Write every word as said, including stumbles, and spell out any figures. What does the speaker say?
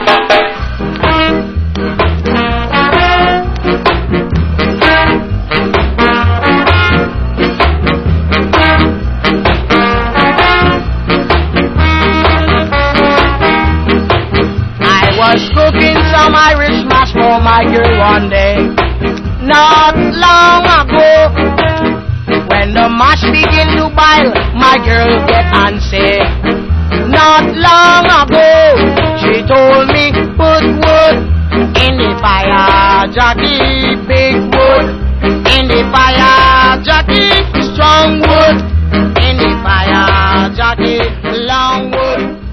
Cooking some Irish mash for my girl one day, not long ago. When the mash begin to boil, my girl get antsy. Not long ago, she told me, put wood in the fire, Jackie, big wood in the fire, Jackie, strong wood in the fire, Jackie, long wood.